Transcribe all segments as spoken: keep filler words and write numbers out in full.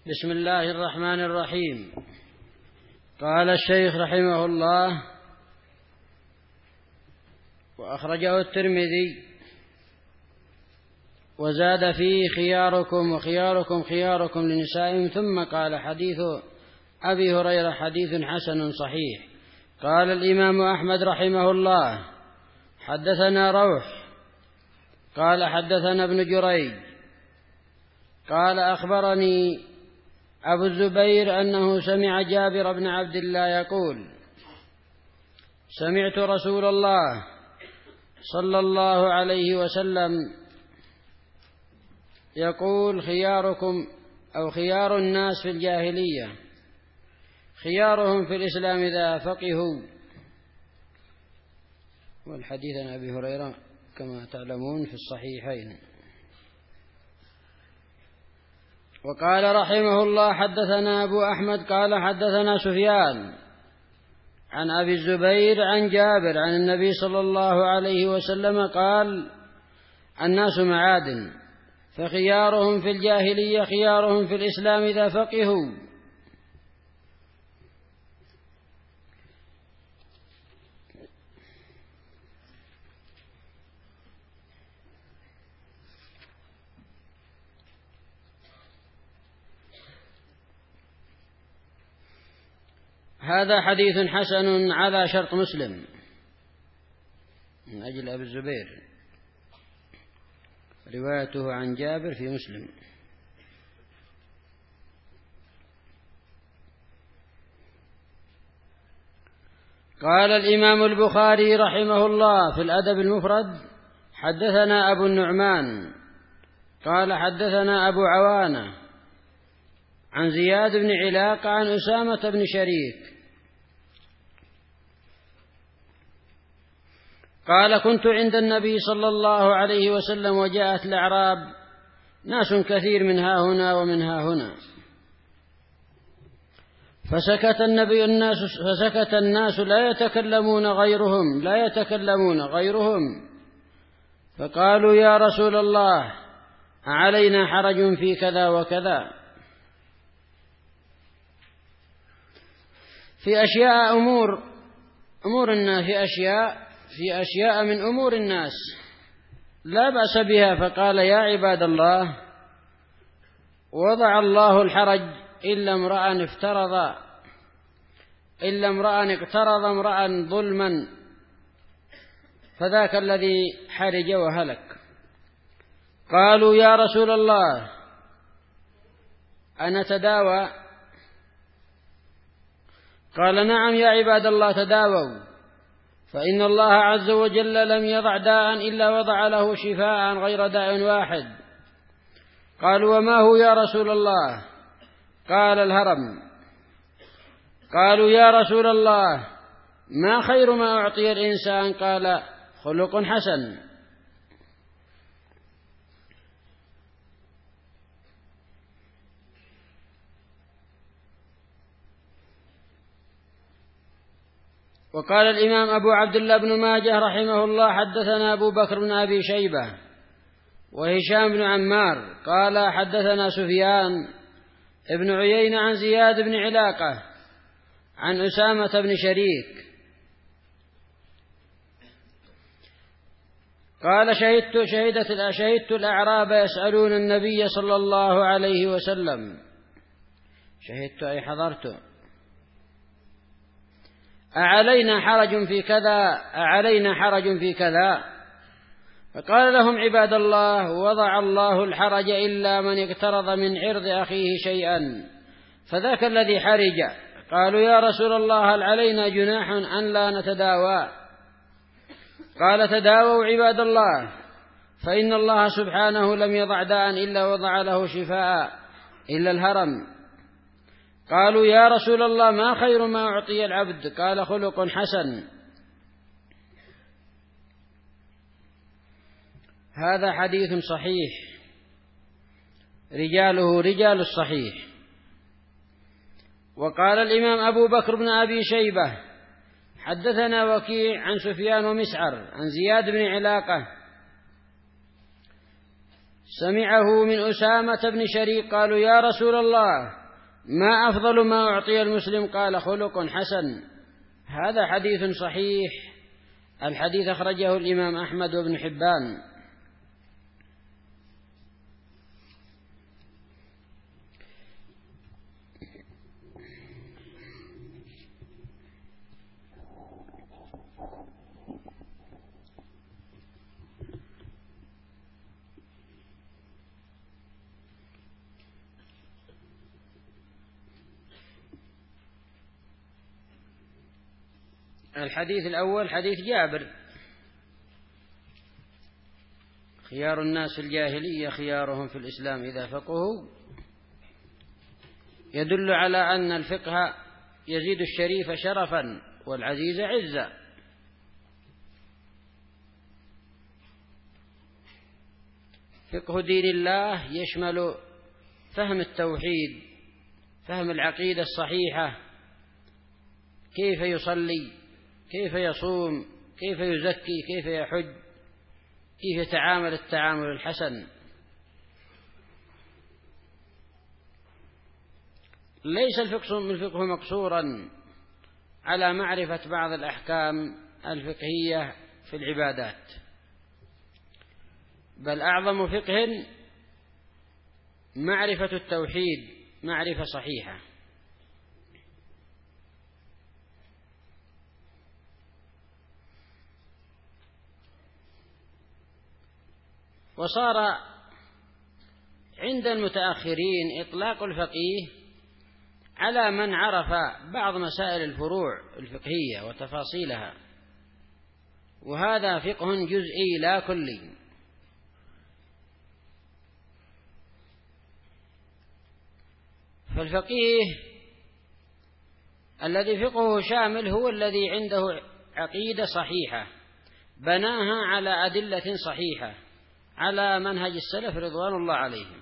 بسم الله الرحمن الرحيم. قال الشيخ رحمه الله: وأخرجه الترمذي وزاد فيه: خياركم وخياركم خياركم لنسائهم. ثم قال: حديث أبي هريرة حديث حسن صحيح. قال الإمام أحمد رحمه الله: حدثنا روح قال حدثنا ابن جريج قال أخبرني أبو الزبير أنه سمع جابر بن عبد الله يقول: سمعت رسول الله صلى الله عليه وسلم يقول: خياركم أو خيار الناس في الجاهلية خيارهم في الإسلام إذا فقهوا. والحديث عن أبي هريرة كما تعلمون في الصحيحين. وقال رحمه الله: حدثنا أبو أحمد قال حدثنا سفيان عن أبي الزبير عن جابر عن النبي صلى الله عليه وسلم قال: الناس معادن، فخيارهم في الجاهلية خيارهم في الإسلام إذا فقهوا. هذا حديث حسن على شرط مسلم من أجل أبي الزبير، روايته عن جابر في مسلم. قال الإمام البخاري رحمه الله في الأدب المفرد: حدثنا أبو النعمان قال حدثنا أبو عوانة عن زياد بن علاقة عن أسامة بن شريك قال: كنت عند النبي صلى الله عليه وسلم وجاءت الأعراب ناس كثير من ها هنا ومن ها هنا، فسكت النبي الناس فسكت الناس لا يتكلمون غيرهم لا يتكلمون غيرهم فقالوا: يا رسول الله، أعلينا حرج في كذا وكذا، في أشياء أمور أمور الناس في أشياء في أشياء من أمور الناس لا بأس بها. فقال: يا عباد الله، وضع الله الحرج إلا امرأ افترض إلا امرأ اقترض امرأ ظلما، فذاك الذي حرج وهلك. قالوا: يا رسول الله، أنا تداوى؟ قال: نعم يا عباد الله، تداووا، فإن الله عز وجل لم يضع داء إلا وضع له شفاء غير داء واحد. قالوا: وما هو يا رسول الله؟ قال: الهرم. قالوا: يا رسول الله، ما خير ما أعطي الإنسان؟ قال: خلق حسن. وقال الإمام أبو عبد الله بن ماجه رحمه الله: حدثنا أبو بكر بن أبي شيبة وهشام بن عمار قال حدثنا سفيان ابن عيينة عن زياد بن علاقة عن أسامة بن شريك قال: شهدت شهدت شهدت الأعراب يسألون النبي صلى الله عليه وسلم. شهدت أي حضرت. أعلينا حرج في كذا أعلينا حرج في كذا فقال لهم: عباد الله، وضع الله الحرج إلا من اقترض من عرض أخيه شيئا، فذاك الذي حرج. قالوا: يا رسول الله، هل علينا جناح أن لا نتداوى؟ قال: تداووا عباد الله، فإن الله سبحانه لم يضع داء إلا وضع له شفاء إلا الهرم. قالوا: يا رسول الله، ما خير ما أعطي العبد؟ قال: خلق حسن. هذا حديث صحيح، رجاله رجال الصحيح. وقال الإمام أبو بكر بن أبي شيبة: حدثنا وكيع عن سفيان ومسعر عن زياد بن علاقة سمعه من أسامة بن شريك قالوا يا رسول الله ما أفضل ما أعطي المسلم؟ قال خلق حسن. هذا حديث صحيح. الحديث أخرجه الإمام أحمد وابن حبان. الحديث الأول حديث جابر: خيار الناس في الجاهلية خيارهم في الإسلام إذا فقهوا، يدل على أن الفقه يزيد الشريف شرفا والعزيز عزا. فقه دين الله يشمل فهم التوحيد، فهم العقيدة الصحيحة، كيف يصلي، كيف يصوم، كيف يزكي، كيف يحج، كيف يتعامل التعامل الحسن. ليس الفقه مقصورا على معرفة بعض الأحكام الفقهية في العبادات، بل أعظم فقه معرفة التوحيد معرفة صحيحة. وصار عند المتأخرين إطلاق الفقيه على من عرف بعض مسائل الفروع الفقهية وتفاصيلها، وهذا فقه جزئي لا كلي. فالفقيه الذي فقهه شامل هو الذي عنده عقيدة صحيحة بناها على أدلة صحيحة على منهج السلف رضوان الله عليهم.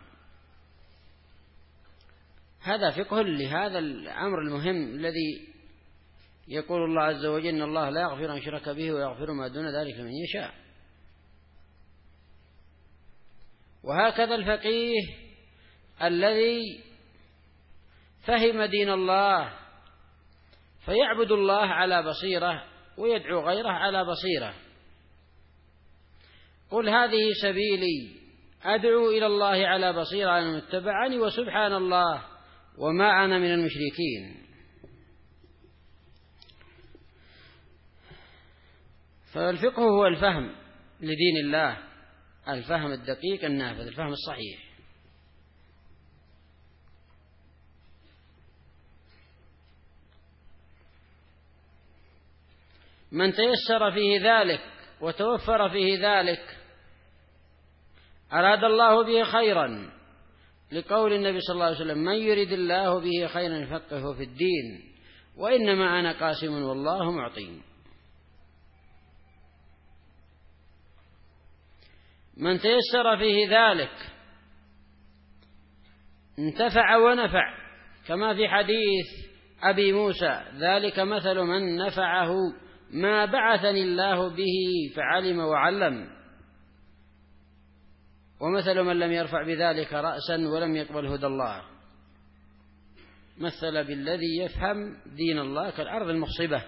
هذا فقه لهذا الأمر المهم الذي يقول الله عز وجل إن الله لا يغفر أن يشرك به ويغفر ما دون ذلك لمن يشاء. وهكذا الفقيه الذي فهم دين الله فيعبد الله على بصيرة ويدعو غيره على بصيرة. قل هذه سبيلي أدعو إلى الله على بصيرة أن اتبعني وسبحان الله وما أنا من المشركين. فالفقه هو الفهم لدين الله، الفهم الدقيق النافذ، الفهم الصحيح. من تيسر فيه ذلك وتوفر فيه ذلك أراد الله به خيرا، لقول النبي صلى الله عليه وسلم من يريد الله به خيرا يفقهه في الدين وإنما أنا قاسم والله معطي. من تيسر فيه ذلك انتفع ونفع، كما في حديث أبي موسى ذلك مثل من نفعه ما بعثني الله به فعلم وعلم، ومثل من لم يرفع بذلك رأسا ولم يقبل هدى الله. مثل بالذي يفهم دين الله كالأرض المخصبة.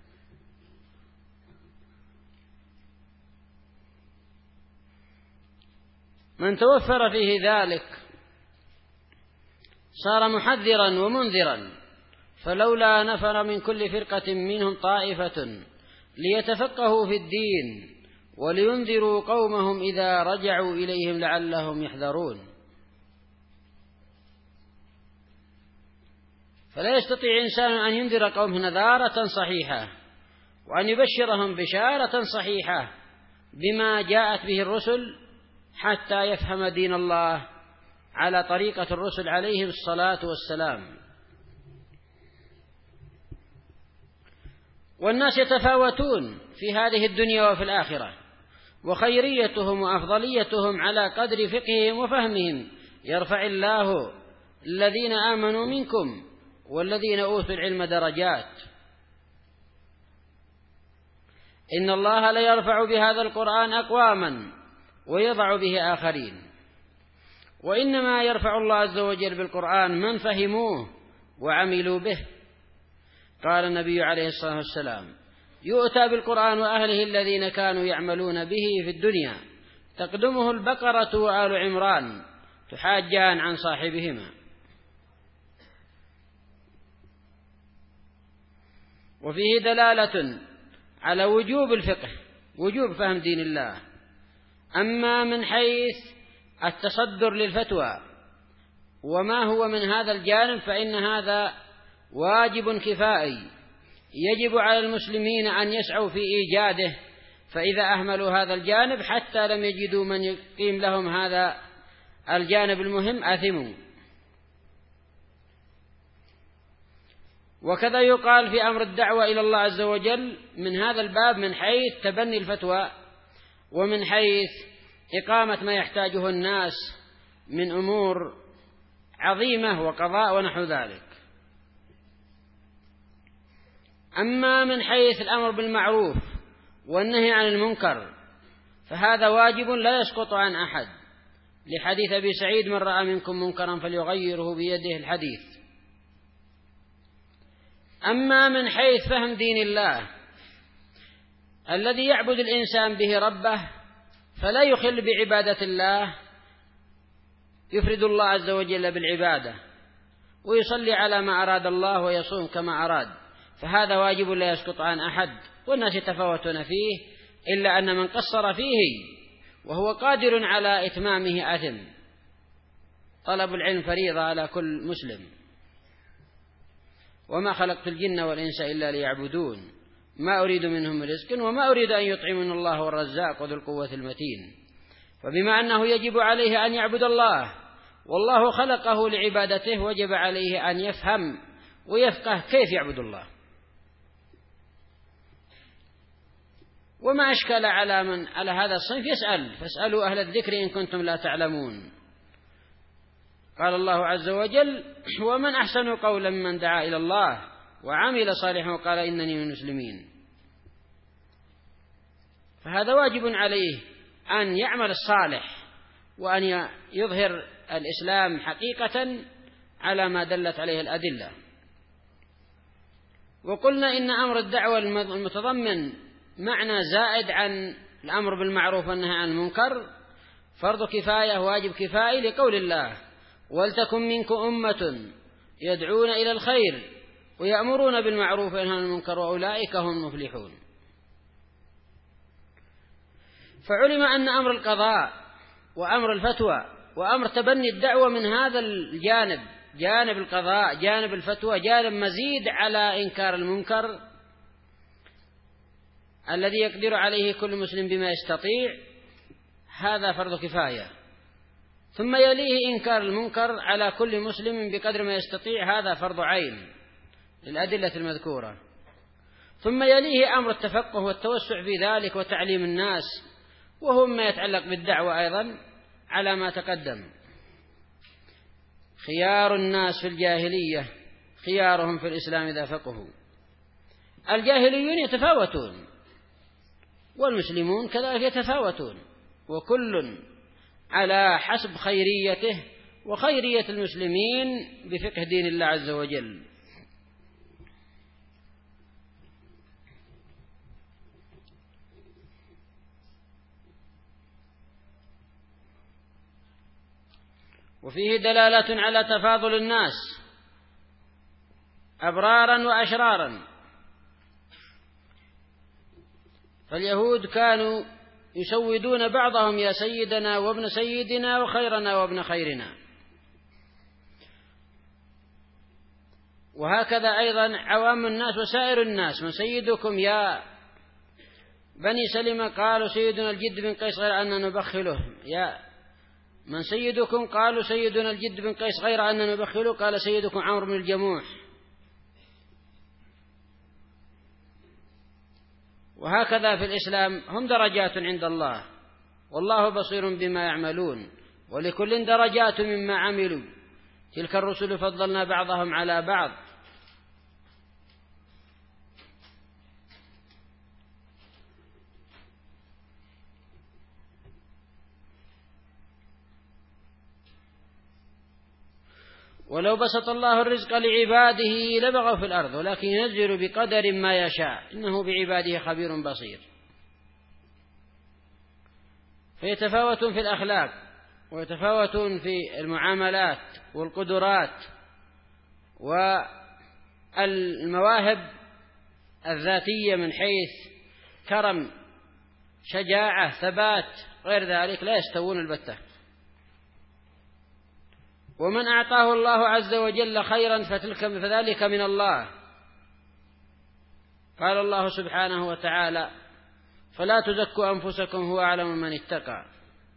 من توفر فيه ذلك صار محذرا ومنذرا، فلولا نفر من كل فرقة منهم طائفة ليتفقهوا في الدين ولينذروا قومهم إذا رجعوا إليهم لعلهم يحذرون. فلا يستطيع إنسان أن ينذر قومه نذارة صحيحة وأن يبشرهم بشارة صحيحة بما جاءت به الرسل حتى يفهم دين الله على طريقة الرسل عليهم الصلاة والسلام. والناس يتفاوتون في هذه الدنيا وفي الآخرة، وخيريتهم وأفضليتهم على قدر فقههم وفهمهم. يرفع الله الذين آمنوا منكم والذين أوتوا العلم درجات. إن الله لا يرفع بهذا القرآن أقواما ويضع به آخرين. وإنما يرفع الله عز وجل بالقرآن من فهموه وعملوا به. قال النبي عليه الصلاة والسلام: يؤتى بالقرآن وأهله الذين كانوا يعملون به في الدنيا تقدمه البقرة وآل عمران تحاجان عن صاحبهما. وفيه دلالة على وجوب الفقه، وجوب فهم دين الله. أما من حيث التصدر للفتوى وما هو من هذا الجانب فإن هذا واجب كفائي يجب على المسلمين أن يسعوا في إيجاده، فإذا أهملوا هذا الجانب حتى لم يجدوا من يقيم لهم هذا الجانب المهم أثموا. وكذا يقال في أمر الدعوة إلى الله عز وجل من هذا الباب من حيث تبني الفتوى ومن حيث إقامة ما يحتاجه الناس من أمور عظيمة وقضاء ونحو ذلك. أما من حيث الأمر بالمعروف والنهي عن المنكر فهذا واجب لا يسقط عن أحد، لحديث أبي سعيد: من رأى منكم منكرا فليغيره بيده الحديث. أما من حيث فهم دين الله الذي يعبد الإنسان به ربه فلا يخل بعبادة الله، يفرد الله عز وجل بالعبادة ويصلي على ما أراد الله ويصوم كما أراد، فهذا واجب لا يسقط عن أحد، والناس يتفاوتون فيه، إلا أن من قصر فيه وهو قادر على إتمامه أثم. طلب العلم فريضة على كل مسلم. وما خلقت الجن والإنس إلا ليعبدون ما أريد منهم من رزق وما أريد أن يطعمن الله والرزاق ذو القوة المتين. فبما أنه يجب عليه أن يعبد الله والله خلقه لعبادته وجب عليه أن يفهم ويفقه كيف يعبد الله. وما أشكل على من على هذا الصنف يسأل: فاسألوا أهل الذكر إن كنتم لا تعلمون. قال الله عز وجل: ومن أحسن قولا ممن دعا إلى الله وعمل صالحا وقال إنني من المسلمين. فهذا واجب عليه أن يعمل الصالح وأن يظهر الإسلام حقيقة على ما دلت عليه الأدلة. وقلنا إن أمر الدعوة المتضمن معنى زائد عن الأمر بالمعروف والنهي عن المنكر فرض كفاية واجب كفائي، لقول الله: ولتكن منكم أمة يدعون إلى الخير ويأمرون بالمعروف وينهون عن المنكر وأولئك هم المفلحون. فعلم أن أمر القضاء وأمر الفتوى وأمر تبني الدعوة من هذا الجانب، جانب القضاء، جانب الفتوى، جانب مزيد على إنكار المنكر الذي يقدر عليه كل مسلم بما يستطيع، هذا فرض كفاية. ثم يليه إنكار المنكر على كل مسلم بقدر ما يستطيع، هذا فرض عين للأدلة المذكورة. ثم يليه أمر التفقه والتوسع في ذلك وتعليم الناس، وهو ما يتعلق بالدعوة أيضا على ما تقدم. خيار الناس في الجاهلية خيارهم في الإسلام إذا فقهوا. الجاهليون يتفاوتون والمسلمون كذلك يتفاوتون، وكل على حسب خيريته وخيرية المسلمين بفقه دين الله عز وجل. وفيه دلالة على تفاضل الناس أبرارا وأشرارا. فاليهود كانوا يسودون بعضهم: يا سيدنا وابن سيدنا وخيرنا وابن خيرنا. وهكذا أيضا عوام الناس وسائر الناس: من سيدكم يا بني سلمة؟ قالوا سيدنا الجد بن قيس غير أننا نبخله. يا من سيدكم؟ قالوا سيدنا الجد بن قيس غير أننا نبخله. قال سيدكم عمرو بن الجموح. وهكذا في الإسلام هم درجات عند الله والله بصير بما يعملون، ولكل درجات مما عملوا، تلك الرسل فضلنا بعضهم على بعض. ولو بسط الله الرزق لعباده لبغوا في الأرض ولكن ينزل بقدر ما يشاء إنه بعباده خبير بصير. فيتفاوتون في الأخلاق ويتفاوتون في المعاملات والقدرات والمواهب الذاتية من حيث كرم، شجاعة، ثبات، غير ذلك لا يستوون البتة. ومن أعطاه الله عز وجل خيرا فتلك فذلك من الله. قال الله سبحانه وتعالى: فلا تزكوا أنفسكم هو أعلم من اتقى.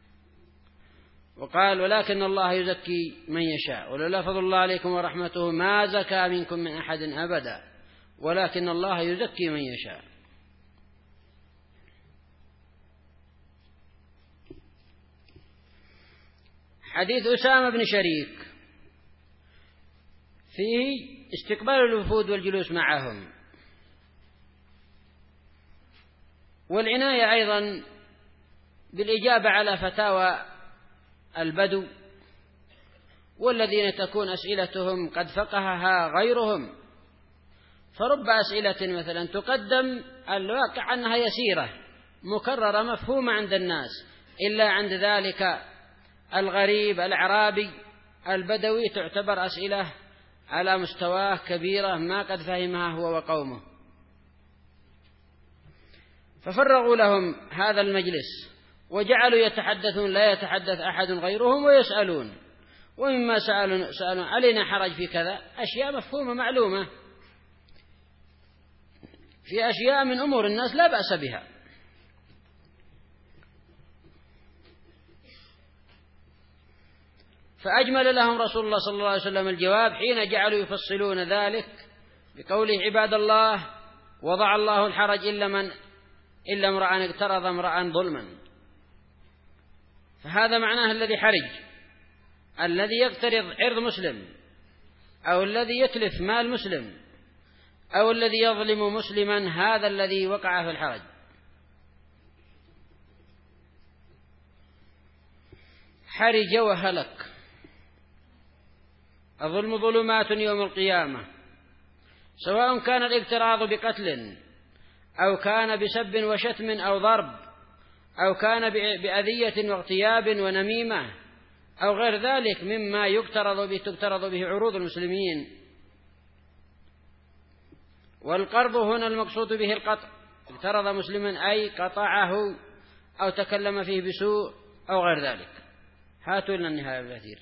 وقال: ولكن الله يزكي من يشاء ولولا فضل الله عليكم ورحمته ما زكى منكم من أحد أبدا ولكن الله يزكي من يشاء. حديث أسامة بن شريك فيه استقبال الوفود والجلوس معهم، والعناية أيضا بالإجابة على فتاوى البدو والذين تكون أسئلتهم قد فقهها غيرهم. فرب أسئلة مثلا تقدم الواقع أنها يسيرة مكررة مفهومة عند الناس، إلا عند ذلك الغريب الأعرابي البدوي تعتبر أسئلة على مستواه كبيرة ما قد فهمها هو وقومه. ففرغوا لهم هذا المجلس وجعلوا يتحدثون لا يتحدث أحد غيرهم ويسألون، ومما سألوا, سألوا علينا حرج في كذا، أشياء مفهومة معلومة، في أشياء من أمور الناس لا بأس بها. فأجمل لهم رسول الله صلى الله عليه وسلم الجواب حين جعلوا يفصلون ذلك بقوله: عباد الله وضع الله الحرج إلا من إلا امرأ اقترض امرأ ظلما. فهذا معناه الذي حرج، الذي يقترض عرض مسلم، أو الذي يتلف مال مسلم، أو الذي يظلم مسلما، هذا الذي وقع في الحرج. حرج وهلك. الظلم ظلمات يوم القيامة، سواء كان الاقتراض بقتل أو كان بسب وشتم أو ضرب أو كان بأذية واغتياب ونميمة أو غير ذلك مما يقترض به تقترض به عروض المسلمين. والقرض هنا المقصود به القطع، اقترض مسلما أي قطعه أو تكلم فيه بسوء أو غير ذلك. هاتوا لنا النهاية بالأثير.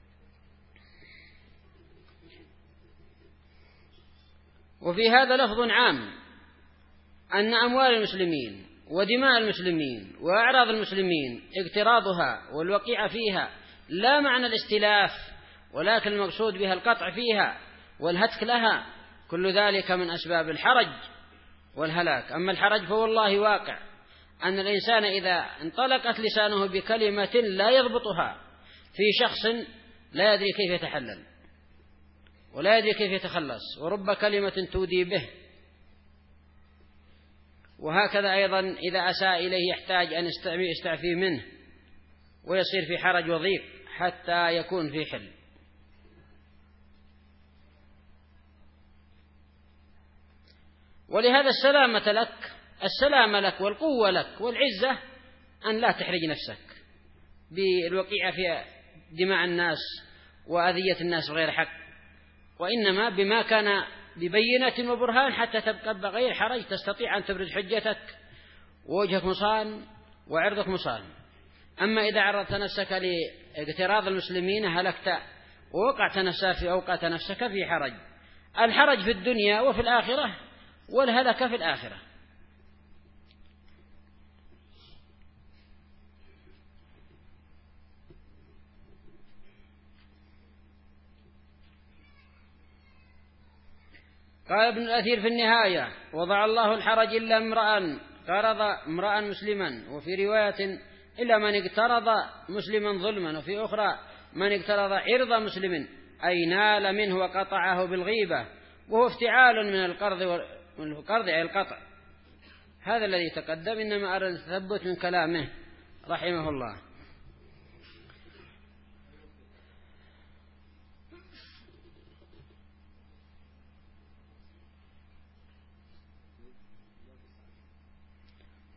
وفي هذا لفظ عام أن أموال المسلمين ودماء المسلمين وأعراض المسلمين اقتراضها والوقيع فيها لا معنى الاستلاف، ولكن المقصود بها القطع فيها والهتك لها، كل ذلك من أسباب الحرج والهلاك. أما الحرج فوالله واقع أن الإنسان إذا انطلقت لسانه بكلمة لا يضبطها في شخص لا يدري كيف يتحلل ولا يدري كيف يتخلص، ورب كلمة تودي به. وهكذا أيضا إذا أساء إليه يحتاج أن يستعفي منه ويصير في حرج وضيق حتى يكون في حل. ولهذا السلامة لك السلامة لك والقوة لك والعزة أن لا تحرج نفسك بالوقيع في دماء الناس وأذية الناس بغير حق، وإنما بما كان ببينة وبرهان حتى تبقى بغير حرج تستطيع أن تبرز حجتك ووجهك مصان وعرضك مصان. أما إذا عرضت نفسك لاقتراض المسلمين هلكت ووقعت نفسك في أوقات نفسك في حرج. الحرج في الدنيا وفي الآخرة، والهلك في الآخرة. قال ابن الأثير في النهاية: وضع الله الحرج إلا امرأ قرض امرأ مسلما، وفي رواية إلا من اقترض مسلما ظلما، وفي أخرى من اقترض عرض مسلم أي نال منه وقطعه بالغيبة، وهو افتعال من القرض والقرض أي القطع. هذا الذي تقدم إنما أرى التثبت من كلامه رحمه الله.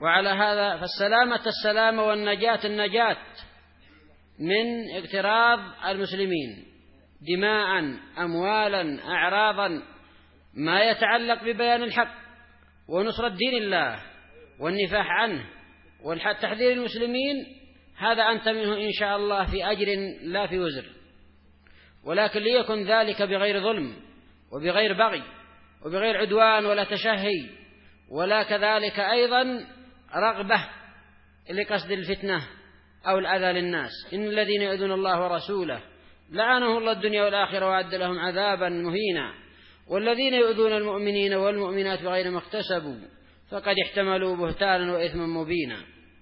وعلى هذا فالسلامة السلامة والنجاة النجاة من اغتراض المسلمين دماء أموالا أعراضا، ما يتعلق ببيان الحق ونصرة دين الله والنفاح عنه والتحذير المسلمين، هذا أنت منه إن شاء الله في أجر لا في وزر، ولكن ليكن ذلك بغير ظلم وبغير بغي وبغير عدوان ولا تشهي، ولا كذلك أيضا رغبة لقصد الفتنة أو الأذى للناس. إن الذين يؤذون الله ورسوله لعنهم الله الدنيا والآخرة وأعد لهم عذابا مهينا، والذين يؤذون المؤمنين والمؤمنات بغير ما اكتسبوا فقد احتملوا بهتانا وإثما مبينا.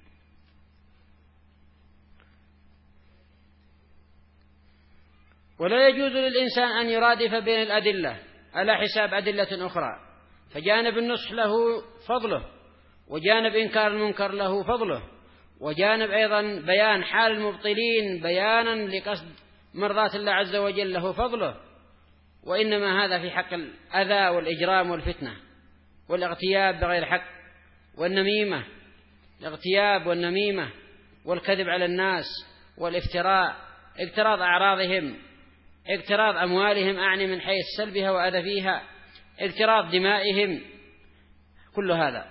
ولا يجوز للإنسان أن يرادف بين الأدلة على حساب أدلة أخرى، فجانب النصح له فضله، وجانب إنكار المنكر له فضله، وجانب أيضا بيان حال المبطلين بيانا لقصد مرضاة الله عز وجل له فضله، وإنما هذا في حق الأذى والإجرام والفتنة والاغتياب بغير حق والنميمة، الاغتياب والنميمة والكذب على الناس والافتراء، اقتراض أعراضهم، اقتراض أموالهم أعني من حيث سلبها وأذى فيها، اقتراض دمائهم، كل هذا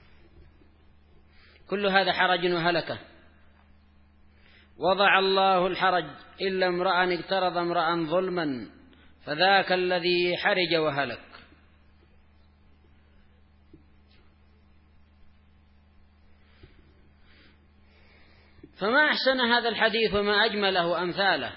كل هذا حرج وهلكة. وضع الله الحرج إلا امرأ اقترض امرأ ظلما فذاك الذي حرج وهلك. فما أحسن هذا الحديث وما أجمله أمثاله،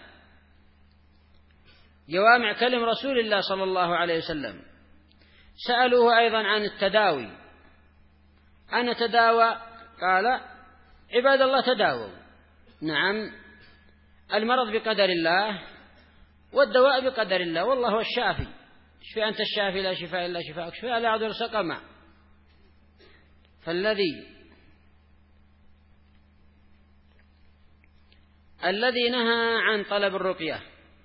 جوامع كلم رسول الله صلى الله عليه وسلم. سألوه أيضا عن التداوي، أنا تداوى؟ قال عباد الله تداووا، نعم المرض بقدر الله والدواء بقدر الله، والله هو الشافي، اشفي أنت الشافي لا شفاء إلا شفاءك، شفاء لا يضر سقما. فالذي الذي نهى عن طلب الرقية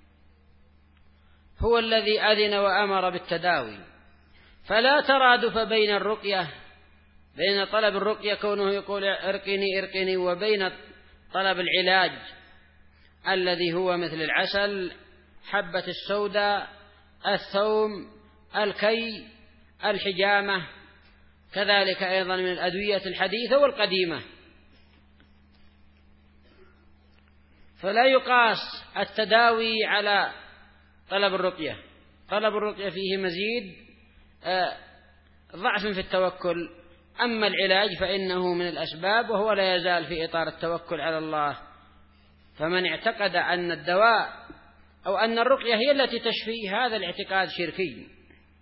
هو الذي أذن وأمر بالتداوي، فلا ترادف بين الرقية بين طلب الرقية كونه يقول ارقني ارقني وبين طلب العلاج الذي هو مثل العسل، حبة السوداء، الثوم، الكي، الحجامة، كذلك أيضا من الأدوية الحديثة والقديمة. فلا يقاس التداوي على طلب الرقية، طلب الرقية فيه مزيد ضعف في التوكل، أما العلاج فإنه من الأسباب وهو لا يزال في إطار التوكل على الله. فمن اعتقد أن الدواء أو أن الرقية هي التي تشفي، هذا الاعتقاد شركي.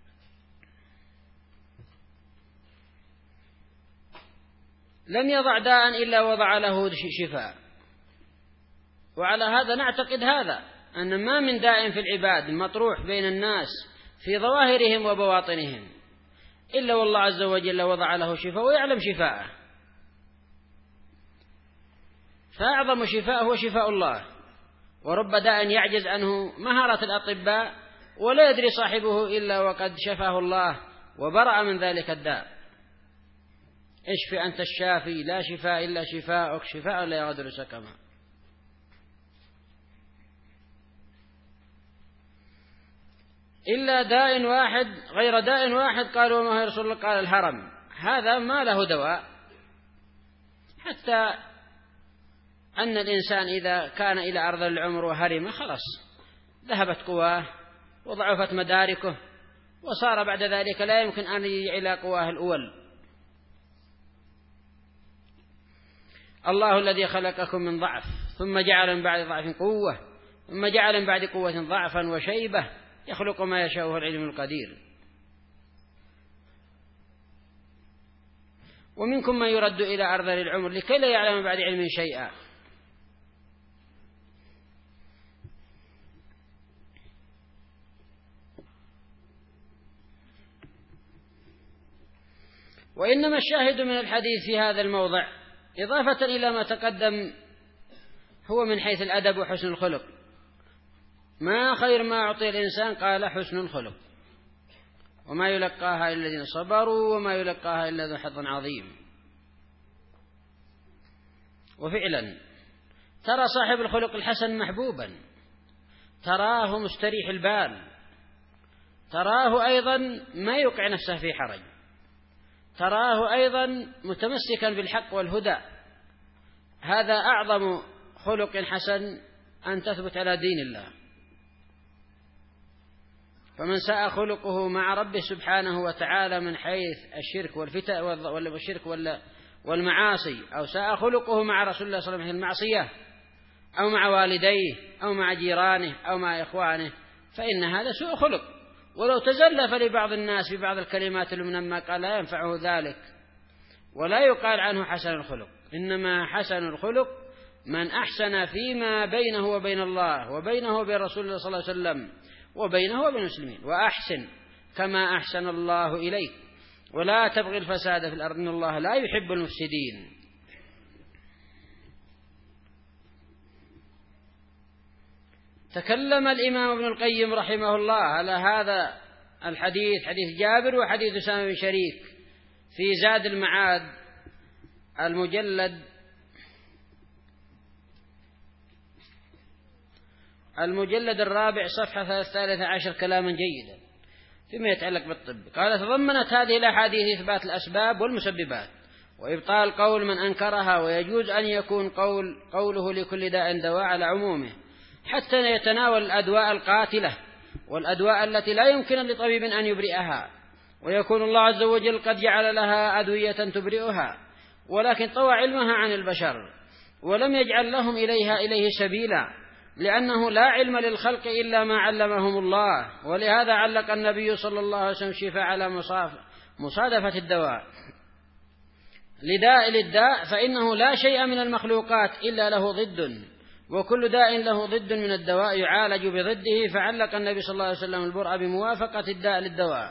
لم يضع داء إلا وضع له شفاء، وعلى هذا نعتقد هذا أن ما من داء في العباد مطروح بين الناس في ظواهرهم وبواطنهم إلا والله عز وجل وضع له شفاء ويعلم شفاءه، فأعظم شفاء هو شفاء الله. ورب داء يعجز عنه مهارة الأطباء ولا يدري صاحبه إلا وقد شفاه الله وبرأ من ذلك الداء. اشفي أنت الشافي لا شفاء إلا شفاءك، شفاء لا يغادر سقما. إلا داء واحد غير داء واحد، قالوا وما هو رسول الله؟ قال الهرم، هذا ما له دواء، حتى أن الإنسان إذا كان إلى أرض العمر وهرم خلاص ذهبت قواه وضعفت مداركه، وصار بعد ذلك لا يمكن أن يرجع إلى قواه الأول. الله الذي خلقكم من ضعف ثم جعل من بعد ضعف قوة ثم جعل من بعد قوة ضعفا وشيبة يخلق ما يشاء وهو العليم القدير. ومنكم من يرد إلى أرذل العمر لكي لا يعلم بعد علم شيئا. وإنما الشاهد من الحديث في هذا الموضع إضافة إلى ما تقدم هو من حيث الأدب وحسن الخلق. ما خير ما أعطي الإنسان؟ قال حسن الخلق، وما يلقاها إلا الذين صبروا وما يلقاها إلا ذو حظ عظيم. وفعلا ترى صاحب الخلق الحسن محبوبا، تراه مستريح البال، تراه أيضا ما يوقع نفسه في حرج، تراه أيضا متمسكا بالحق والهدى. هذا أعظم خلق حسن أن تثبت على دين الله. فمن ساء خلقه مع ربه سبحانه وتعالى من حيث الشرك والفتن والشرك والمعاصي، أو ساء خلقه مع رسول الله صلى الله عليه وسلم المعصية، أو مع والديه أو مع جيرانه أو مع إخوانه، فإن هذا سوء خلق، ولو تزلف لبعض الناس ببعض الكلمات المنمى قال لا ينفعه ذلك، ولا يقال عنه حسن الخلق. إنما حسن الخلق من أحسن فيما بينه وبين الله وبينه وبين رسول الله صلى الله عليه وسلم وبينه وبين المسلمين، وأحسن كما أحسن الله إليك، ولا تبغي الفساد في الأرض إن الله لا يحب المفسدين. تكلم الإمام ابن القيم رحمه الله على هذا الحديث، حديث جابر وحديث أسامة بن شريك، في زاد المعاد المجلد المجلد الرابع صفحة ثلاثة عشر كلاما جيدا فيما يتعلق بالطب. قال: تضمنت هذه الأحاديث إثبات الأسباب والمسببات وإبطال قول من أنكرها، ويجوز أن يكون قول قوله لكل داء دواء على عمومه، حتى يتناول الأدواء القاتلة والأدواء التي لا يمكن لطبيب أن يبرئها، ويكون الله عز وجل قد جعل لها أدوية تبرئها، ولكن طوى علمها عن البشر ولم يجعل لهم إليها إليه سبيلا، لأنه لا علم للخلق إلا ما علمهم الله. ولهذا علق النبي صلى الله عليه وسلم الشفاء على مصادفة الدواء لداء للداء، فإنه لا شيء من المخلوقات إلا له ضد، وكل داء له ضد من الدواء يعالج بضده، فعلق النبي صلى الله عليه وسلم البرء بموافقة الداء للدواء،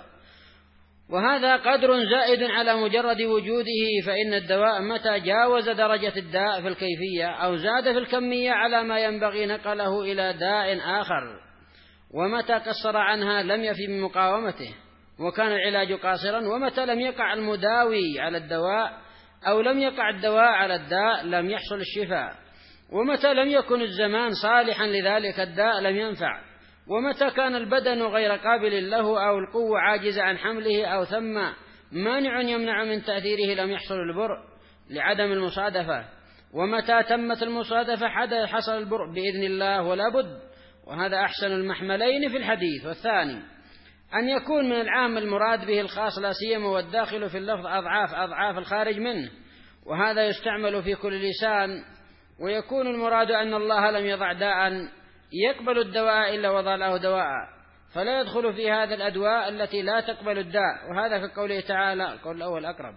وهذا قدر زائد على مجرد وجوده، فإن الدواء متى جاوز درجة الداء في الكيفية أو زاد في الكمية على ما ينبغي نقله إلى داء آخر، ومتى قصر عنها لم يفي من مقاومته وكان العلاج قاصرا، ومتى لم يقع المداوي على الدواء أو لم يقع الدواء على الداء لم يحصل الشفاء، ومتى لم يكن الزمان صالحا لذلك الداء لم ينفع، ومتى كان البدن غير قابل له أو القوة عاجزة عن حمله أو ثم مانع يمنع من تأثيره لم يحصل البرء لعدم المصادفة، ومتى تمت المصادفة حصل البرء بإذن الله ولا بد. وهذا أحسن المحملين في الحديث. والثاني أن يكون من العام المراد به الخاص لا سيما والداخل في اللفظ أضعاف أضعاف الخارج منه، وهذا يستعمل في كل لسان، ويكون المراد أن الله لم يضع داء يقبل الدواء إلا وضع له دواء، فلا يدخل في هذا الأدواء التي لا تقبل الداء، وهذا كقوله تعالى القول الأول أقرب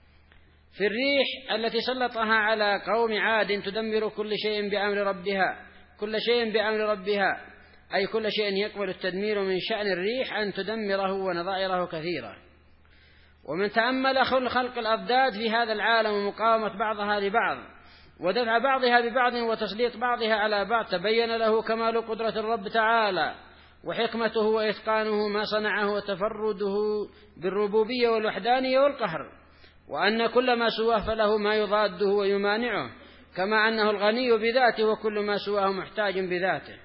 في الريح التي سلطها على قوم عاد تدمر كل شيء بأمر ربها كل شيء بأمر ربها أي كل شيء يقبل التدمير، من شأن الريح أن تدمره ونظائره كثيرة. ومن تأمل خلق الأضداد في هذا العالم ومقاومة بعضها لبعض ودفع بعضها ببعض وتسليط بعضها على بعض، تبين له كمال قدرة الرب تعالى وحكمته وإتقانه ما صنعه وتفرده بالربوبية والوحدانية والقهر، وأن كل ما سواه فله ما يضاده ويمانعه، كما أنه الغني بذاته وكل ما سواه محتاج بذاته.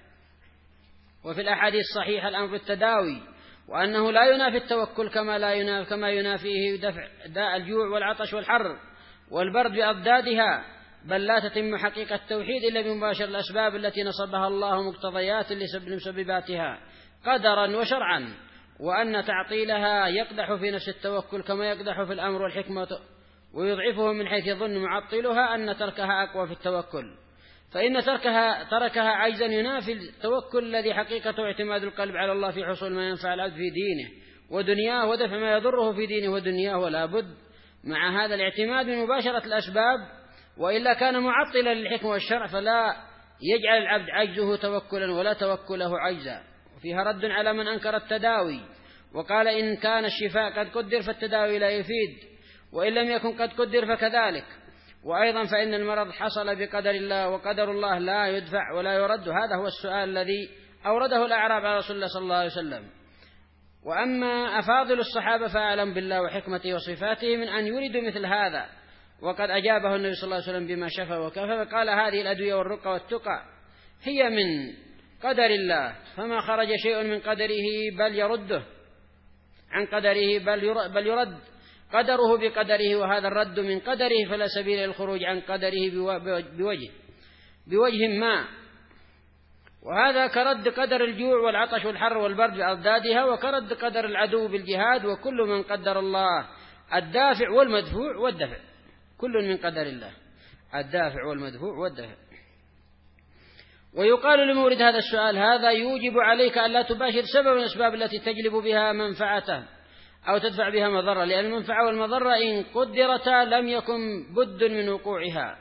وفي الأحاديث الصحيحة الأمر بالتداوي، وأنه لا ينافي التوكل كما لا ينافي كما ينافيه دفع داء الجوع والعطش والحر والبرد بأضدادها، بل لا تتم حقيقة التوحيد إلا بمباشر الأسباب التي نصبها الله مقتضيات لمسبباتها قدرا وشرعا، وأن تعطيلها يقدح في نفس التوكل كما يقدح في الأمر والحكمة، ويضعفه من حيث يظن معطلها أن تركها أقوى في التوكل، فإن تركها تركها عجزا ينافي التوكل الذي حقيقته اعتماد القلب على الله في حصول ما ينفع العبد في دينه ودنياه ودفع ما يضره في دينه ودنياه، ولا بد مع هذا الاعتماد من مباشرة الأسباب، وإلا كان معطلا للحكمة والشرع، فلا يجعل العبد عجزه توكلا ولا توكله عجزا. وفيها رد على من أنكر التداوي وقال إن كان الشفاء قد قدر فالتداوي لا يفيد، وإن لم يكن قد قدر فكذلك. وأيضا فإن المرض حصل بقدر الله وقدر الله لا يدفع ولا يرد. هذا هو السؤال الذي أورده الأعراب على رسول الله صلى الله عليه وسلم. وأما أفاضل الصحابة فأعلم بالله وحكمته وصفاته من أن يريدوا مثل هذا، وقد أجابه النبي صلى الله عليه وسلم بما شفى وكفى، فقال هذه الأدوية والرقى والتقى هي من قدر الله، فما خرج شيء من قدره بل يرده عن قدره بل يرد قدره بقدره، وهذا الرد من قدره فلا سبيل للخروج عن قدره بوجه بوجه ما، وهذا كرد قدر الجوع والعطش والحر والبرد بأضدادها، وكرد قدر العدو بالجهاد، وكل من قدر الله الدافع والمدفوع والدفع، كل من قدر الله الدافع والمدفوع والدفع. ويقال لمورد هذا السؤال: هذا يوجب عليك أن لا تباشر سبب من الأسباب التي تجلب بها منفعته أو تدفع بها مضرة، لأن المنفعة والمضرة إن قدرتا لم يكن بد من وقوعها،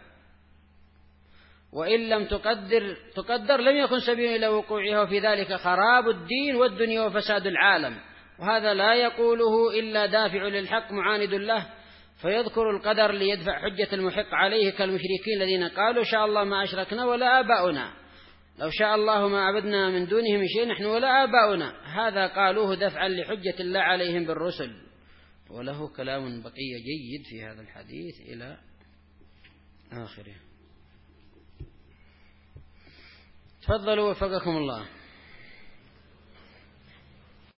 وإن لم تقدر, تقدر لم يكن سبيل إلى وقوعها، وفي ذلك خراب الدين والدنيا وفساد العالم، وهذا لا يقوله إلا دافع للحق معاند له، فيذكر القدر ليدفع حجة المحق عليه، كالمشركين الذين قالوا شاء الله ما أشركنا ولا آباؤنا، لو شاء الله ما عبدنا من دونه من شيء نحن ولا آباؤنا، هذا قالوه دفعا لحجة الله عليهم بالرسل. وله كلام بقية جيد في هذا الحديث إلى آخره. تفضلوا وفقكم الله.